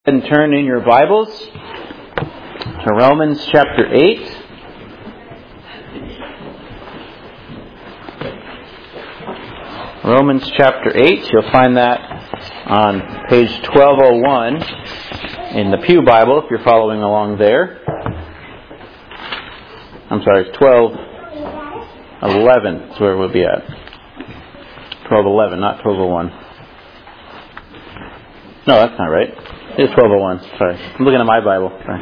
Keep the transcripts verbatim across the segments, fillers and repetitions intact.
And turn in your Bibles to Romans chapter eight. Romans chapter eight, you'll find that on page twelve oh one in the Pew Bible, if you're following along there. I'm sorry, twelve eleven is where we'll be at. twelve eleven, not twelve oh one. No, that's not right. It's twelve oh one. Sorry. I'm looking at my Bible. Sorry.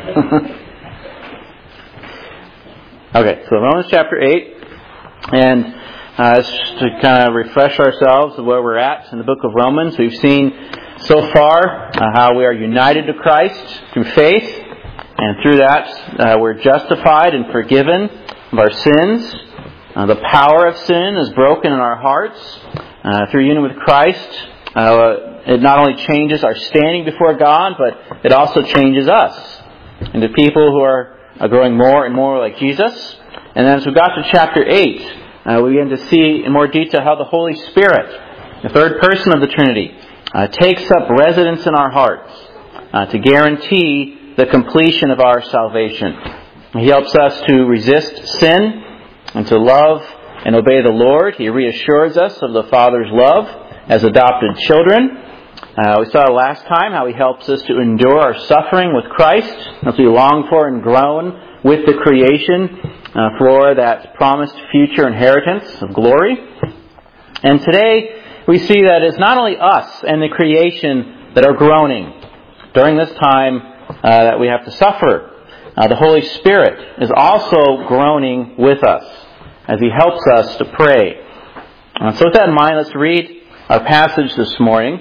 Okay, so Romans chapter eight. And uh, just to kind of refresh ourselves of where we're at in the book of Romans, we've seen so far uh, how we are united to Christ through faith. And through that, uh, we're justified and forgiven of our sins. Uh, the power of sin is broken in our hearts uh, through union with Christ. Uh, It not only changes our standing before God, but it also changes us into people who are growing more and more like Jesus. And then as we got to chapter eight, uh, we begin to see in more detail how the Holy Spirit, the third person of the Trinity, uh, takes up residence in our hearts uh, to guarantee the completion of our salvation. He helps us to resist sin and to love and obey the Lord. He reassures us of the Father's love as adopted children. Uh, we saw last time how He helps us to endure our suffering with Christ as we long for and groan with the creation uh, for that promised future inheritance of glory. And today we see that it's not only us and the creation that are groaning during this time uh, that we have to suffer. Uh, the Holy Spirit is also groaning with us as He helps us to pray. Uh, so with that in mind, let's read our passage this morning.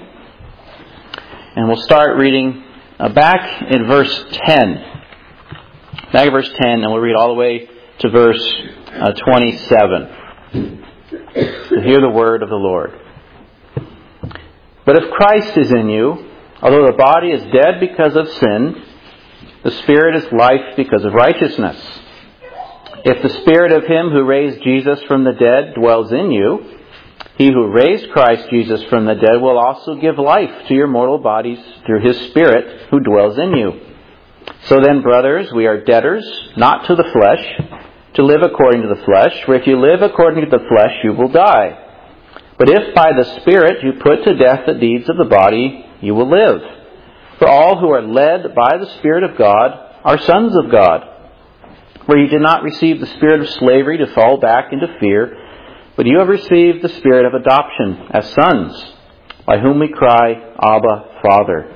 And we'll start reading uh, back in verse ten. Back in verse ten, and we'll read all the way to verse uh, twenty-seven. To hear the word of the Lord. But if Christ is in you, although the body is dead because of sin, the Spirit is life because of righteousness. If the Spirit of Him who raised Jesus from the dead dwells in you, He who raised Christ Jesus from the dead will also give life to your mortal bodies through His Spirit who dwells in you. So then, brothers, we are debtors, not to the flesh, to live according to the flesh. For if you live according to the flesh, you will die. But if by the Spirit you put to death the deeds of the body, you will live. For all who are led by the Spirit of God are sons of God. For you did not receive the spirit of slavery to fall back into fear, but you have received the Spirit of adoption as sons, by whom we cry, Abba, Father.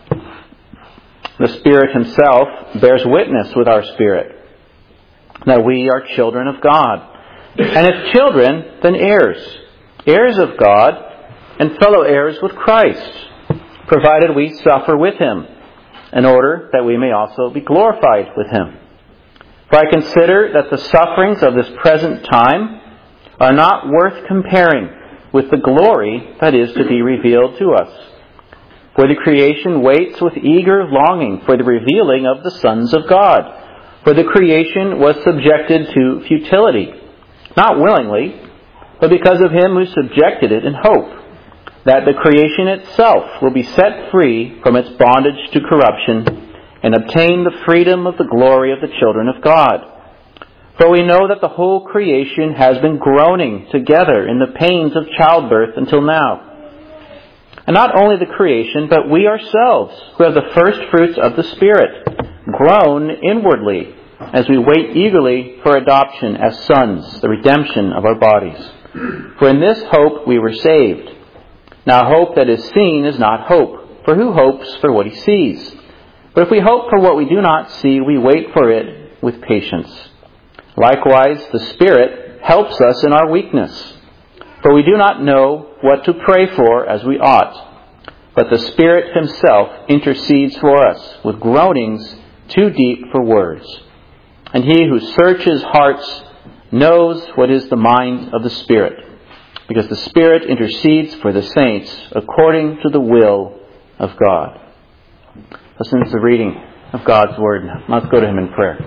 The Spirit Himself bears witness with our spirit that we are children of God. And if children, then heirs, heirs of God, and fellow heirs with Christ, provided we suffer with Him, in order that we may also be glorified with Him. For I consider that the sufferings of this present time are not worth comparing with the glory that is to be revealed to us. For the creation waits with eager longing for the revealing of the sons of God. For the creation was subjected to futility, not willingly, but because of Him who subjected it in hope, that the creation itself will be set free from its bondage to corruption and obtain the freedom of the glory of the children of God. For we know that the whole creation has been groaning together in the pains of childbirth until now. And not only the creation, but we ourselves, who have the first fruits of the Spirit, groan inwardly as we wait eagerly for adoption as sons, the redemption of our bodies. For in this hope we were saved. Now hope that is seen is not hope, for who hopes for what he sees? But if we hope for what we do not see, we wait for it with patience. Likewise, the Spirit helps us in our weakness. For we do not know what to pray for as we ought. But the Spirit Himself intercedes for us with groanings too deep for words. And He who searches hearts knows what is the mind of the Spirit, because the Spirit intercedes for the saints according to the will of God. Listen to the reading of God's Word. Let's go to Him in prayer.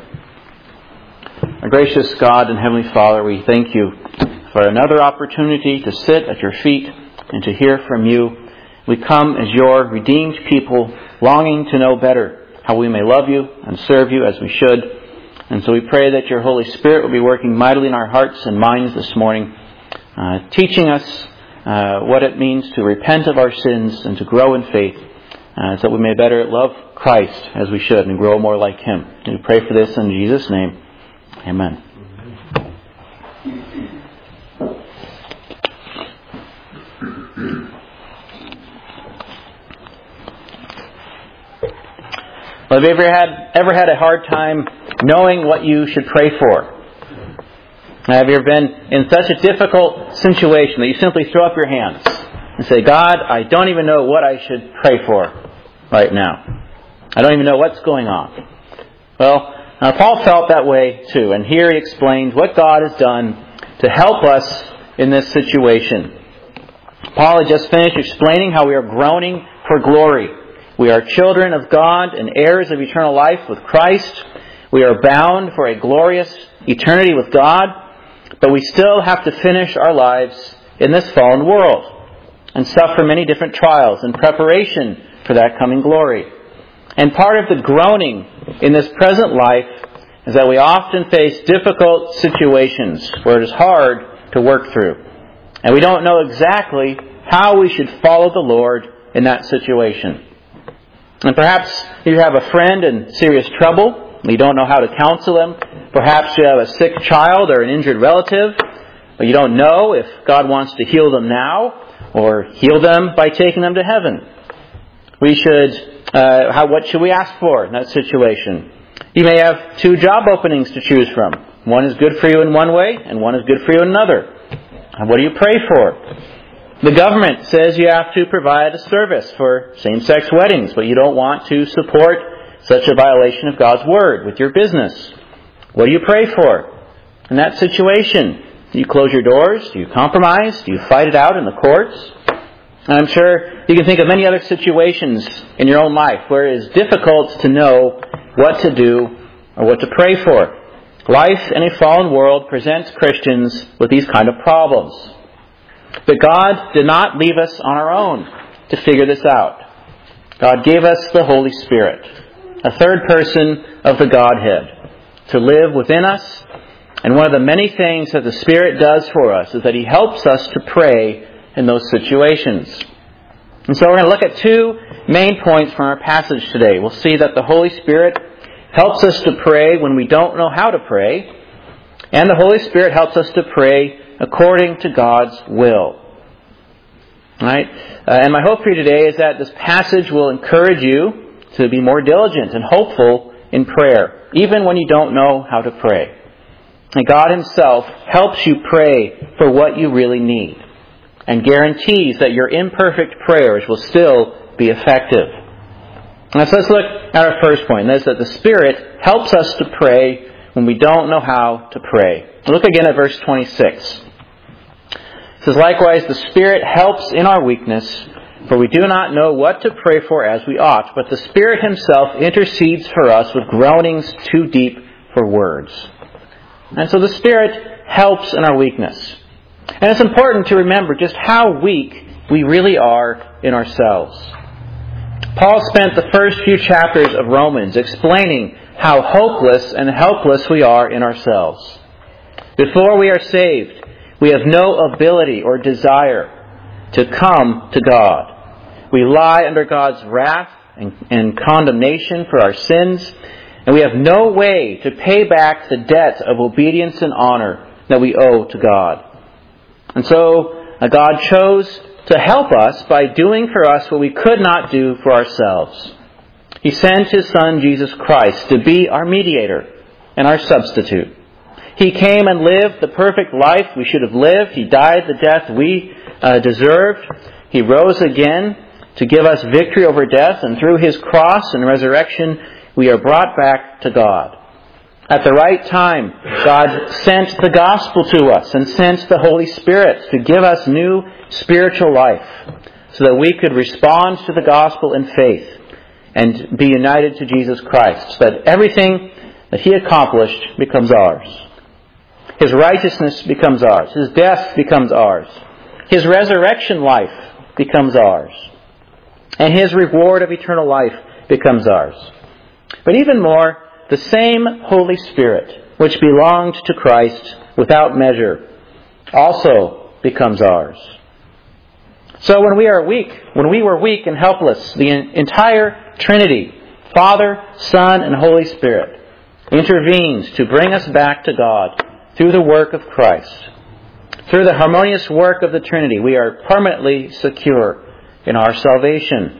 Our gracious God and Heavenly Father, we thank You for another opportunity to sit at Your feet and to hear from You. We come as your redeemed people, longing to know better how we may love you and serve you as we should. And so we pray that your Holy Spirit will be working mightily in our hearts and minds this morning, uh, teaching us uh, what it means to repent of our sins and to grow in faith, uh, so that we may better love Christ as we should and grow more like Him. And we pray for this in Jesus' name. Amen. Well, have you ever had ever had a hard time knowing what you should pray for? Have you ever been in such a difficult situation that you simply throw up your hands and say, God, I don't even know what I should pray for right now. I don't even know what's going on. Well, uh, Paul felt that way too, and here he explains what God has done to help us in this situation. Paul had just finished explaining how we are groaning for glory. We are children of God and heirs of eternal life with Christ. We are bound for a glorious eternity with God, but we still have to finish our lives in this fallen world and suffer many different trials in preparation for that coming glory. And part of the groaning in this present life is that we often face difficult situations where it is hard to work through. And we don't know exactly how we should follow the Lord in that situation. And perhaps you have a friend in serious trouble. You don't know how to counsel them. Perhaps you have a sick child or an injured relative, but you don't know if God wants to heal them now or heal them by taking them to heaven. We should, uh, how, what should we ask for in that situation? You may have two job openings to choose from. One is good for you in one way, and one is good for you in another. What do you pray for? The government says you have to provide a service for same-sex weddings, but you don't want to support such a violation of God's Word with your business. What do you pray for in that situation? Do you close your doors? Do you compromise? Do you fight it out in the courts? And I'm sure you can think of many other situations in your own life where it is difficult to know what to do or what to pray for. Life in a fallen world presents Christians with these kind of problems. But God did not leave us on our own to figure this out. God gave us the Holy Spirit, a third person of the Godhead, to live within us. And one of the many things that the Spirit does for us is that He helps us to pray in those situations. And so we're going to look at two main points from our passage today. We'll see that the Holy Spirit helps us to pray when we don't know how to pray, and the Holy Spirit helps us to pray according to God's will. All right? Uh, and my hope for you today is that this passage will encourage you to be more diligent and hopeful in prayer, even when you don't know how to pray. And God Himself helps you pray for what you really need, and guarantees that your imperfect prayers will still be effective. Now, so let's look at our first point. That is that the Spirit helps us to pray when we don't know how to pray. Look again at verse twenty-six. It says, likewise, the Spirit helps in our weakness, for we do not know what to pray for as we ought, but the Spirit Himself intercedes for us with groanings too deep for words. And so the Spirit helps in our weakness. And it's important to remember just how weak we really are in ourselves. Paul spent the first few chapters of Romans explaining how hopeless and helpless we are in ourselves. Before we are saved, we have no ability or desire to come to God. We lie under God's wrath and, and condemnation for our sins, and we have no way to pay back the debt of obedience and honor that we owe to God. And so uh, God chose to help us by doing for us what we could not do for ourselves. He sent His Son, Jesus Christ, to be our mediator and our substitute. He came and lived the perfect life we should have lived. He died the death we uh, deserved. He rose again to give us victory over death, and through His cross and resurrection, we are brought back to God. At the right time, God sent the gospel to us and sent the Holy Spirit to give us new spiritual life so that we could respond to the gospel in faith and be united to Jesus Christ, so that everything that He accomplished becomes ours. His righteousness becomes ours. His death becomes ours. His resurrection life becomes ours. and His reward of eternal life becomes ours. But even more, the same Holy Spirit, which belonged to Christ without measure, also becomes ours. So when we are weak, when we were weak and helpless, the entire Trinity, Father, Son, and Holy Spirit, intervenes to bring us back to God through the work of Christ. Through the harmonious work of the Trinity, we are permanently secure in our salvation.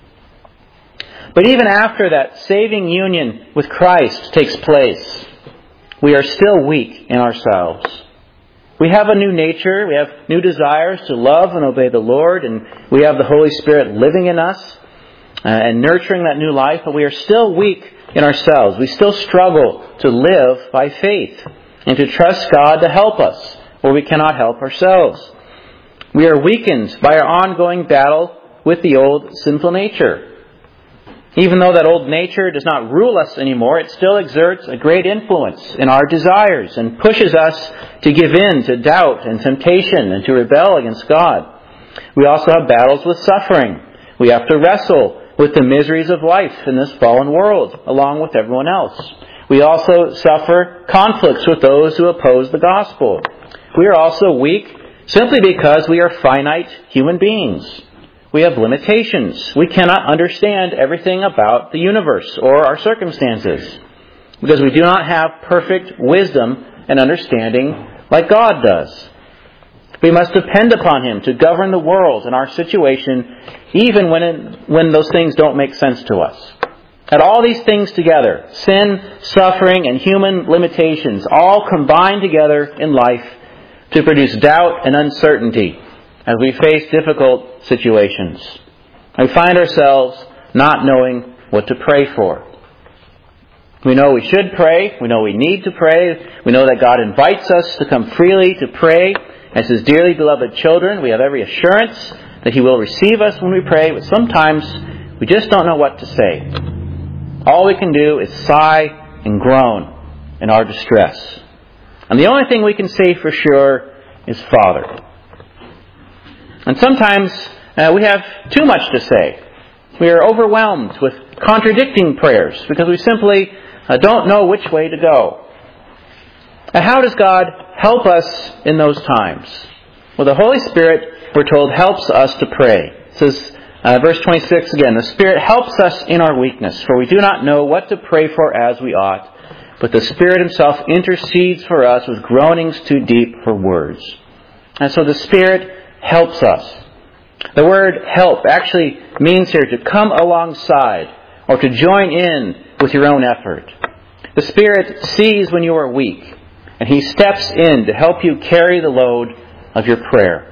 But even after that saving union with Christ takes place, we are still weak in ourselves. We have a new nature, we have new desires to love and obey the Lord, and we have the Holy Spirit living in us uh, and nurturing that new life, but we are still weak in ourselves. We still struggle to live by faith and to trust God to help us where we cannot help ourselves. We are weakened by our ongoing battle with the old sinful nature. Even though that old nature does not rule us anymore, it still exerts a great influence in our desires and pushes us to give in to doubt and temptation and to rebel against God. We also have battles with suffering. We have to wrestle with the miseries of life in this fallen world, along with everyone else. We also suffer conflicts with those who oppose the gospel. We are also weak simply because we are finite human beings. We have limitations. We cannot understand everything about the universe or our circumstances because we do not have perfect wisdom and understanding like God does. We must depend upon Him to govern the world and our situation even when it, when those things don't make sense to us. And all these things together, sin, suffering, and human limitations, all combine together in life to produce doubt and uncertainty as we face difficult situations. We find ourselves not knowing what to pray for. We know we should pray. We know we need to pray. We know that God invites us to come freely to pray. As His dearly beloved children, we have every assurance that He will receive us when we pray, but sometimes we just don't know what to say. All we can do is sigh and groan in our distress. And the only thing we can say for sure is Father. And sometimes uh, we have too much to say. We are overwhelmed with contradicting prayers because we simply uh, don't know which way to go. And how does God help us in those times? Well, the Holy Spirit, we're told, helps us to pray. It says, uh, verse twenty-six again, the Spirit helps us in our weakness, for we do not know what to pray for as we ought, but the Spirit Himself intercedes for us with groanings too deep for words. And so the Spirit helps us. The word help actually means here to come alongside or to join in with your own effort. The Spirit sees when you are weak, and He steps in to help you carry the load of your prayer.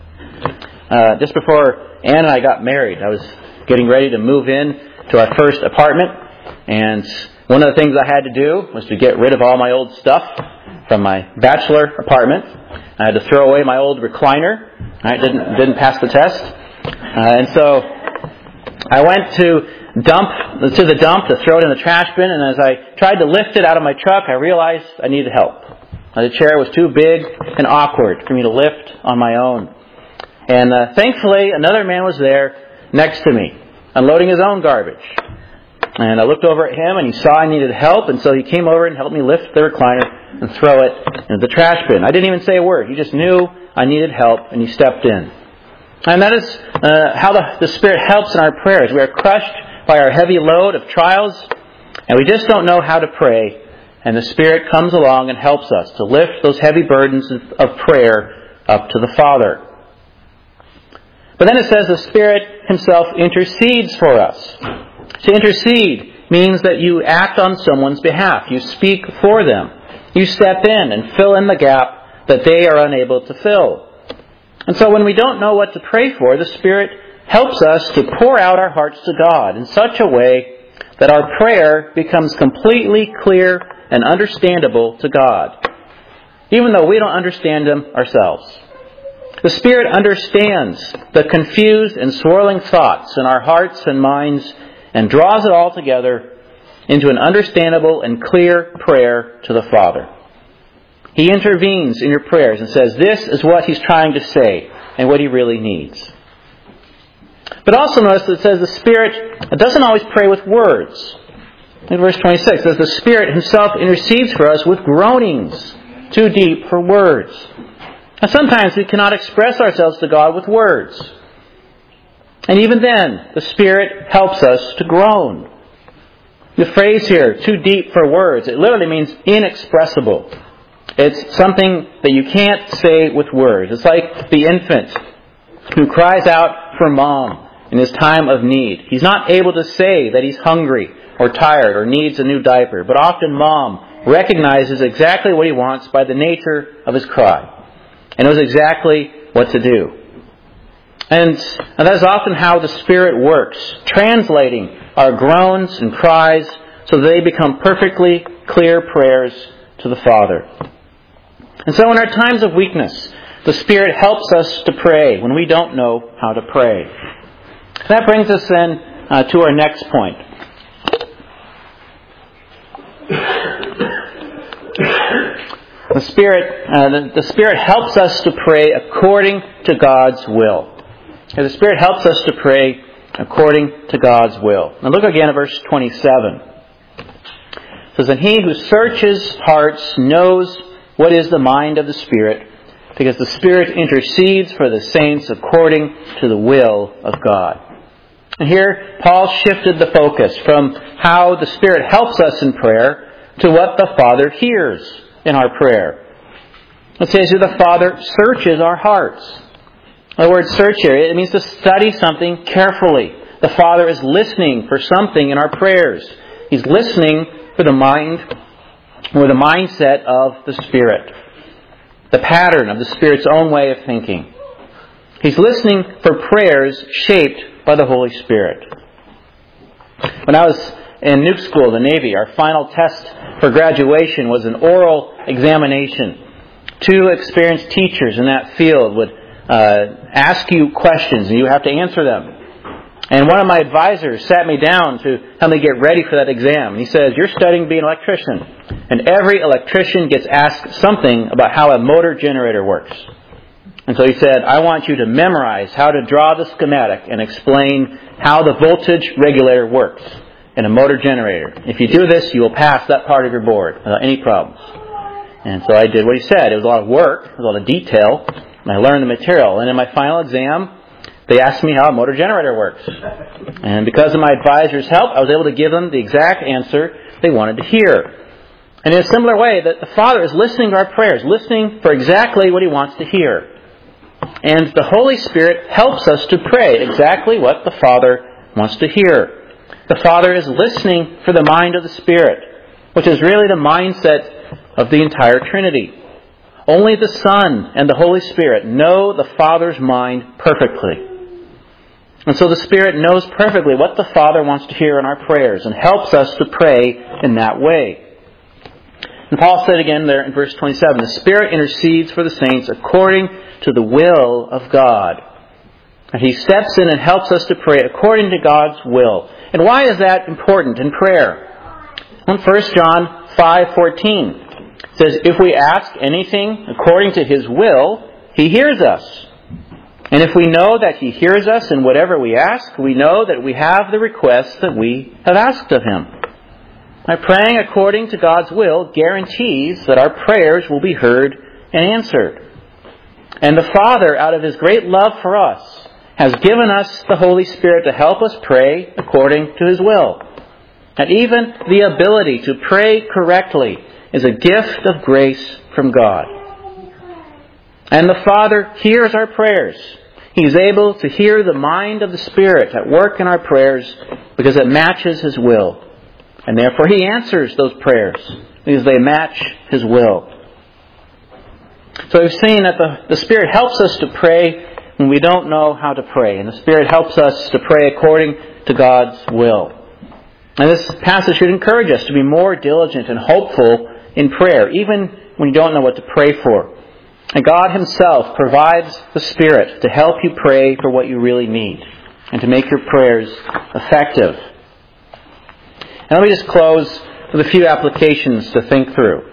Uh, just before Ann and I got married, I was getting ready to move in to our first apartment, and one of the things I had to do was to get rid of all my old stuff from my bachelor apartment. I had to throw away my old recliner. I didn't didn't pass the test, uh, and so I went to dump to the dump to throw it in the trash bin. And as I tried to lift it out of my truck, I realized I needed help. The chair was too big and awkward for me to lift on my own. And uh, thankfully, another man was there next to me, unloading his own garbage. And I looked over at him, and he saw I needed help, and so he came over and helped me lift the recliner and throw it into the trash bin. I didn't even say a word. He just knew I needed help, and he stepped in. And that is uh, how the, the Spirit helps in our prayers. We are crushed by our heavy load of trials, and we just don't know how to pray. And the Spirit comes along and helps us to lift those heavy burdens of prayer up to the Father. But then it says the Spirit Himself intercedes for us. To intercede means that you act on someone's behalf. You speak for them. You step in and fill in the gap that they are unable to fill. And so when we don't know what to pray for, the Spirit helps us to pour out our hearts to God in such a way that our prayer becomes completely clear and understandable to God, even though we don't understand Him ourselves. The Spirit understands the confused and swirling thoughts in our hearts and minds and draws it all together into an understandable and clear prayer to the Father. He intervenes in your prayers and says, this is what He's trying to say and what He really needs. But also notice that it says the Spirit doesn't always pray with words. In verse twenty-six, it says the Spirit Himself intercedes for us with groanings too deep for words. Now sometimes we cannot express ourselves to God with words. And even then, the Spirit helps us to groan. The phrase here, too deep for words, it literally means inexpressible. It's something that you can't say with words. It's like the infant who cries out for mom in his time of need. He's not able to say that he's hungry or tired or needs a new diaper, but often mom recognizes exactly what he wants by the nature of his cry and knows exactly what to do. And, and that is often how the Spirit works, translating our groans and cries so that they become perfectly clear prayers to the Father. And so in our times of weakness, the Spirit helps us to pray when we don't know how to pray. That brings us then uh, to our next point. The Spirit, uh, the, the Spirit helps us to pray according to God's will. And the Spirit helps us to pray according to God's will. Now look again at verse twenty-seven. It says, "And He who searches hearts knows what is the mind of the Spirit, because the Spirit intercedes for the saints according to the will of God." And here, Paul shifted the focus from how the Spirit helps us in prayer to what the Father hears in our prayer. It says here the Father searches our hearts. The word search here, it means to study something carefully. The Father is listening for something in our prayers. He's listening for the mind or the mindset of the Spirit. The pattern of the Spirit's own way of thinking. He's listening for prayers shaped by the Holy Spirit. When I was in nuke school, the Navy, our final test for graduation was an oral examination. Two experienced teachers in that field would uh, ask you questions and you have to answer them. And one of my advisors sat me down to help me get ready for that exam. And he says, "You're studying to be an electrician. And every electrician gets asked something about how a motor generator works." And so he said, "I want you to memorize how to draw the schematic and explain how the voltage regulator works in a motor generator. If you do this, you will pass that part of your board without any problems." And so I did what he said. It was a lot of work, it was a lot of detail, and I learned the material. And in my final exam, they asked me how a motor generator works. And because of my advisor's help, I was able to give them the exact answer they wanted to hear. And in a similar way, that the Father is listening to our prayers, listening for exactly what He wants to hear. And the Holy Spirit helps us to pray exactly what the Father wants to hear. The Father is listening for the mind of the Spirit, which is really the mindset of the entire Trinity. Only the Son and the Holy Spirit know the Father's mind perfectly. And so the Spirit knows perfectly what the Father wants to hear in our prayers and helps us to pray in that way. And Paul said again there in verse twenty-seven, "The Spirit intercedes for the saints according to the will of God." And He steps in and helps us to pray according to God's will. And why is that important in prayer? In First John five fourteen it says, "If we ask anything according to His will, He hears us. And if we know that He hears us in whatever we ask, we know that we have the request that we have asked of Him." Now, praying according to God's will guarantees that our prayers will be heard and answered. And the Father, out of His great love for us, has given us the Holy Spirit to help us pray according to His will. And even the ability to pray correctly is a gift of grace from God. And the Father hears our prayers. He's able to hear the mind of the Spirit at work in our prayers because it matches His will. And therefore He answers those prayers because they match His will. So we've seen that the, the Spirit helps us to pray when we don't know how to pray. And the Spirit helps us to pray according to God's will. And this passage should encourage us to be more diligent and hopeful in prayer, even when you don't know what to pray for. And God Himself provides the Spirit to help you pray for what you really need and to make your prayers effective. And let me just close with a few applications to think through.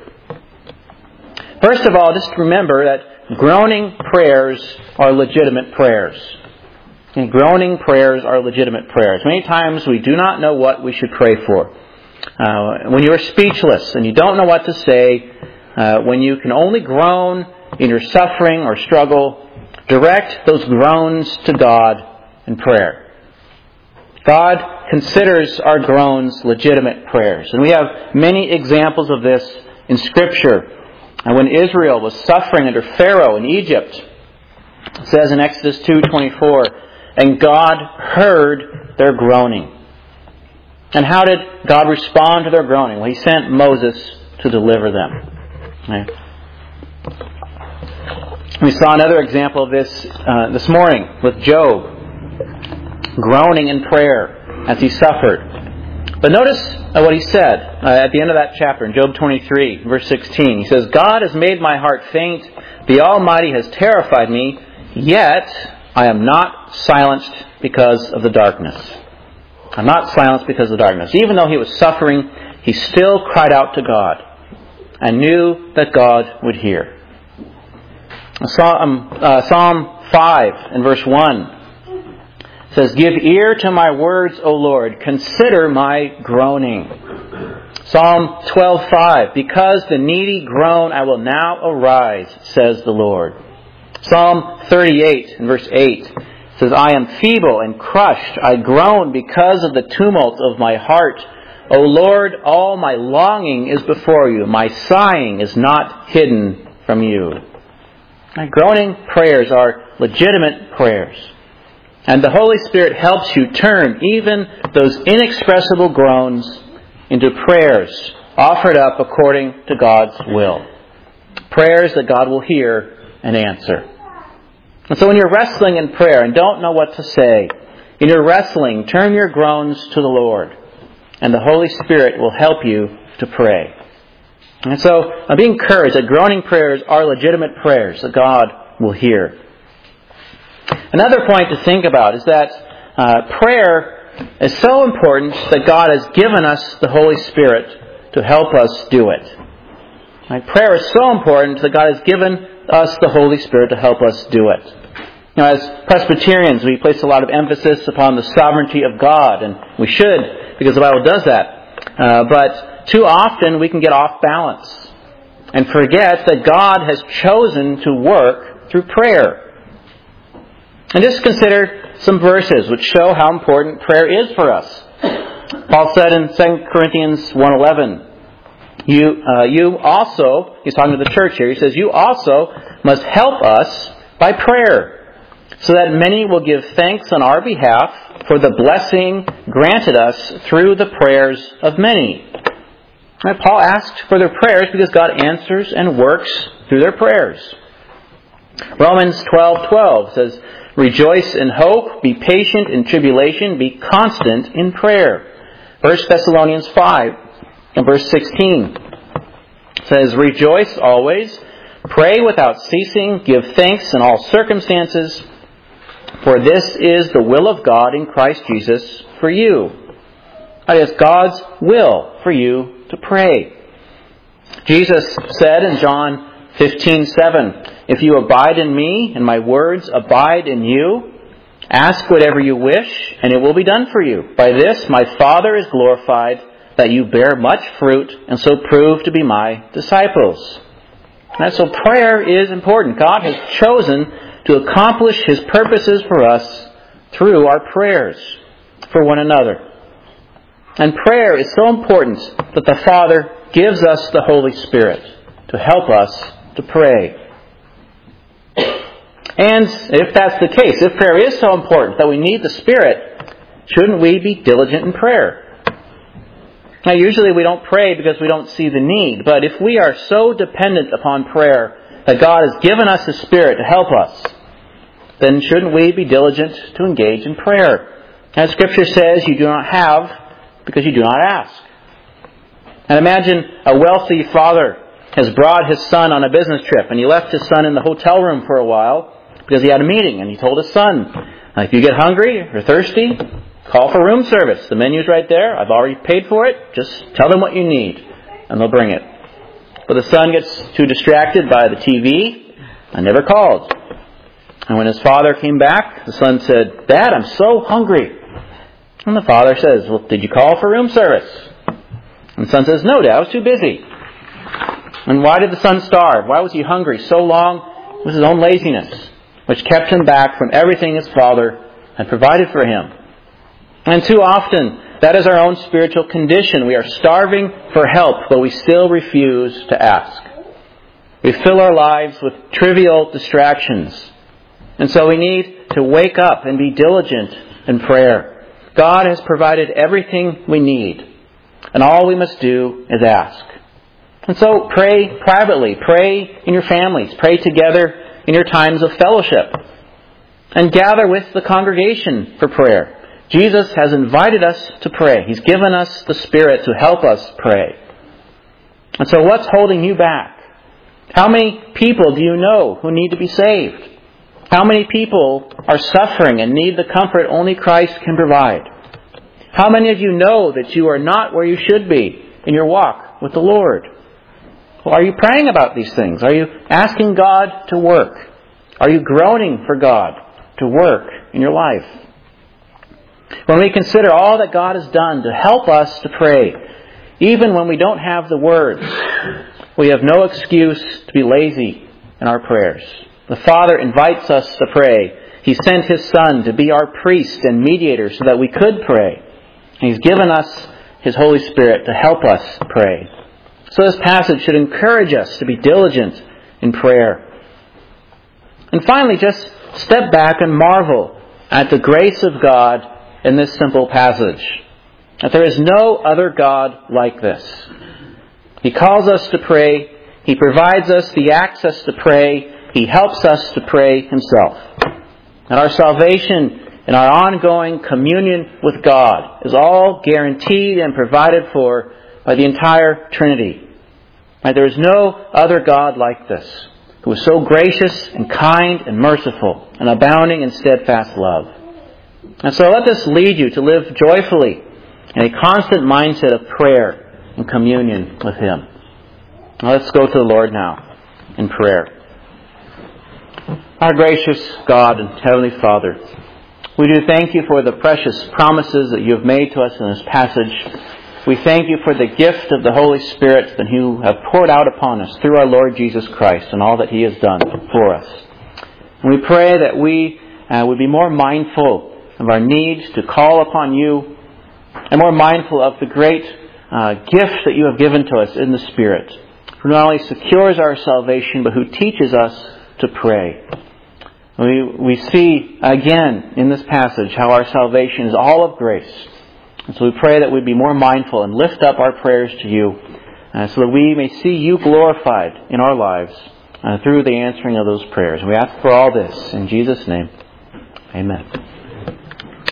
First of all, just remember that groaning prayers are legitimate prayers. And groaning prayers are legitimate prayers. Many times we do not know what we should pray for. Uh, when you are speechless and you don't know what to say, uh, when you can only groan in your suffering or struggle, direct those groans to God in prayer. God considers our groans legitimate prayers. And we have many examples of this in Scripture. And when Israel was suffering under Pharaoh in Egypt, it says in Exodus two twenty-four, and God heard their groaning. And how did God respond to their groaning? Well, He sent Moses to deliver them. Right? We saw another example of this uh, this morning with Job, groaning in prayer as he suffered. But notice uh, what he said uh, at the end of that chapter in Job twenty-three, verse sixteen. He says, God has made my heart faint. The Almighty has terrified me. Yet I am not silenced because of the darkness. I'm not silenced because of the darkness. Even though he was suffering, he still cried out to God and knew that God would hear. Psalm, uh, Psalm five and verse one says, give ear to my words, O Lord. Consider my groaning. Psalm twelve five, because the needy groan, I will now arise, says the Lord. Psalm thirty-eight and verse eight says, I am feeble and crushed. I groan because of the tumult of my heart. O Lord, all my longing is before you. My sighing is not hidden from you. My groaning prayers are legitimate prayers. And the Holy Spirit helps you turn even those inexpressible groans into prayers offered up according to God's will. Prayers that God will hear and answer. And so when you're wrestling in prayer and don't know what to say, in your wrestling, turn your groans to the Lord. And the Holy Spirit will help you to pray. And so uh, be encouraged that groaning prayers are legitimate prayers that God will hear. Another point to think about is that uh, prayer is so important that God has given us the Holy Spirit to help us do it. Right? Prayer is so important that God has given us the Holy Spirit to help us do it. Now, as Presbyterians, we place a lot of emphasis upon the sovereignty of God, and we should, because the Bible does that. Uh, but too often we can get off balance and forget that God has chosen to work through prayer. And just consider some verses which show how important prayer is for us. Paul said in Second Corinthians one eleven, You, uh, you also, he's talking to the church here, he says, you also must help us by prayer, so that many will give thanks on our behalf for the blessing granted us through the prayers of many. Right, Paul asked for their prayers because God answers and works through their prayers. Romans twelve twelve says, rejoice in hope, be patient in tribulation, be constant in prayer. First Thessalonians five and verse sixteen says, rejoice always, pray without ceasing, give thanks in all circumstances, for this is the will of God in Christ Jesus for you. That is God's will for you to pray. Jesus said in John fifteen seven, if you abide in me and my words abide in you, ask whatever you wish and it will be done for you. By this my Father is glorified, that you bear much fruit and so prove to be my disciples. And so prayer is important. God has chosen to accomplish His purposes for us through our prayers for one another. And prayer is so important that the Father gives us the Holy Spirit to help us to pray. And if that's the case, if prayer is so important that we need the Spirit, shouldn't we be diligent in prayer? Now, usually we don't pray because we don't see the need. But if we are so dependent upon prayer that God has given us His Spirit to help us, then shouldn't we be diligent to engage in prayer? As Scripture says, you do not have because you do not ask. And imagine a wealthy father has brought his son on a business trip, and he left his son in the hotel room for a while because he had a meeting, and he told his son, if you get hungry or thirsty, call for room service. The menu's right there. I've already paid for it. Just tell them what you need, and they'll bring it. But the son gets too distracted by the T V and never called. And when his father came back, the son said, "Dad, I'm so hungry." And the father says, "Well, did you call for room service?" And the son says, "No, Dad, I was too busy." And why did the son starve? Why was he hungry so long? It was his own laziness, which kept him back from everything his father had provided for him. And too often, that is our own spiritual condition. We are starving for help, but we still refuse to ask. We fill our lives with trivial distractions. And so we need to wake up and be diligent in prayer. God has provided everything we need, and all we must do is ask. And so pray privately, pray in your families, pray together in your times of fellowship, and gather with the congregation for prayer. Jesus has invited us to pray. He's given us the Spirit to help us pray. And so what's holding you back? How many people do you know who need to be saved? How many people are suffering and need the comfort only Christ can provide? How many of you know that you are not where you should be in your walk with the Lord? Well, are you praying about these things? Are you asking God to work? Are you groaning for God to work in your life? When we consider all that God has done to help us to pray, even when we don't have the words, we have no excuse to be lazy in our prayers. The Father invites us to pray. He sent His Son to be our priest and mediator so that we could pray. And He's given us His Holy Spirit to help us pray. So this passage should encourage us to be diligent in prayer. And finally, just step back and marvel at the grace of God in this simple passage. That there is no other God like this. He calls us to pray. He provides us the access to pray. He helps us to pray Himself. And our salvation and our ongoing communion with God is all guaranteed and provided for by the entire Trinity. And there is no other God like this, who is so gracious and kind and merciful and abounding in steadfast love. And so let this lead you to live joyfully in a constant mindset of prayer and communion with Him. Now let's go to the Lord now in prayer. Our gracious God and Heavenly Father, we do thank You for the precious promises that You have made to us in this passage. We thank You for the gift of the Holy Spirit that You have poured out upon us through our Lord Jesus Christ and all that He has done for us. And we pray that we uh, would be more mindful of our need to call upon You and more mindful of the great uh, gift that You have given to us in the Spirit, who not only secures our salvation, but who teaches us to pray. We, we see again in this passage how our salvation is all of grace. And so we pray that we'd be more mindful and lift up our prayers to You uh, so that we may see You glorified in our lives uh, through the answering of those prayers. And we ask for all this in Jesus' name. Amen.